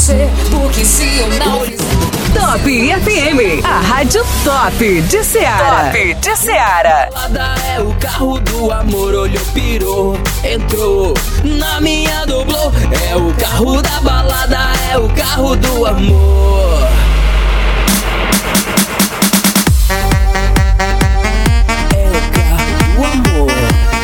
você, porque se eu não fizer... Top FM, a rádio top de Ceará. Top de Ceará. Balada é o carro do amor, olhou, pirou, entrou na minha doblô. É o carro da balada, é o carro do amor. É o carro do amor.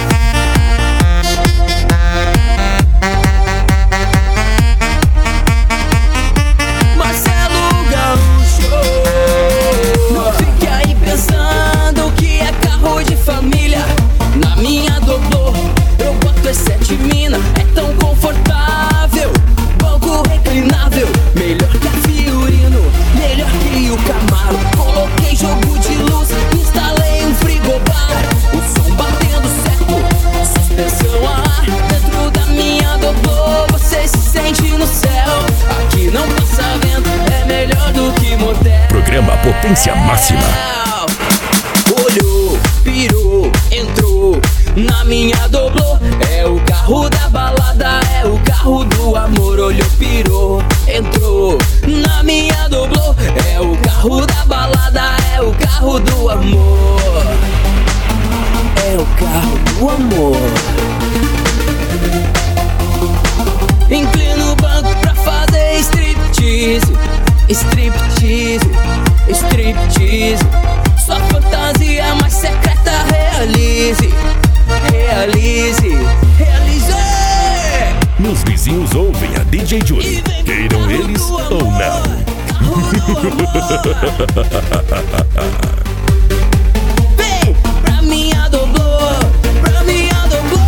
Na minha doblô, eu boto as 7 mina. É tão confortável, banco reclinável, melhor que a Fiorino, melhor que o Camaro. Coloquei jogo de luz, instalei um frigobar, o som batendo certo, suspensão a ar. Dentro da minha doblô, você se sente no céu. Aqui não passa vento, é melhor do que motel. Programa Potência Máxima. Olhou, pirou, entrou na minha doblô. É o carro da balada, é o carro do amor. Olhou, pirou, entrou na minha doblô. É o carro da balada, é o carro do amor. É o carro do amor. Inclina o banco pra fazer striptease, striptease, striptease. Sua fantasia mais secreta realize, realize, realize. Meus vizinhos ouvem a DJ Julie, queiram eles ou não. Vem pra minha doblô, pra minha doblô.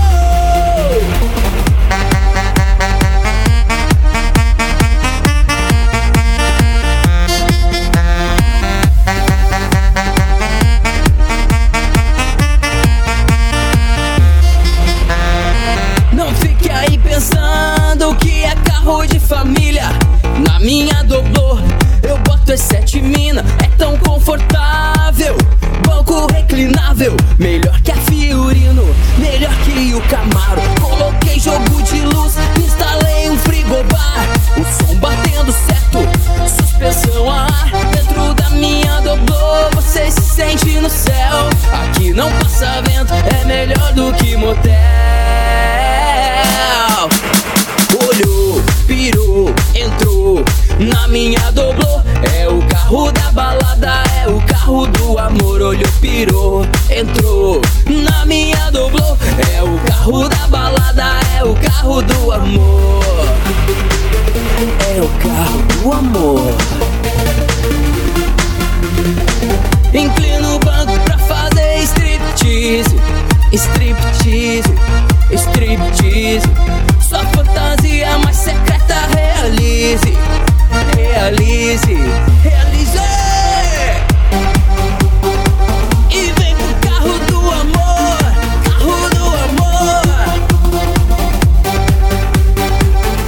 Pensando que é carro de família. Na minha doblô, eu boto as 7 mina. É tão confortável, banco reclinável, melhor que a Fiorino, melhor que o Camaro. Coloquei jogo de luz, instalei um frigobar, o som batendo certo, suspensão a ar. Dentro da minha doblô, você se sente no céu. Aqui não passa vento, é melhor do que motel. Olhou, pirou, entrou na minha doblô. É o carro da balada, é o carro do amor. Olhou, pirou, entrou na minha doblô. É o carro da balada, é o carro do amor. É o carro do amor. Inclina o banco pra fazer striptease, striptease, striptease.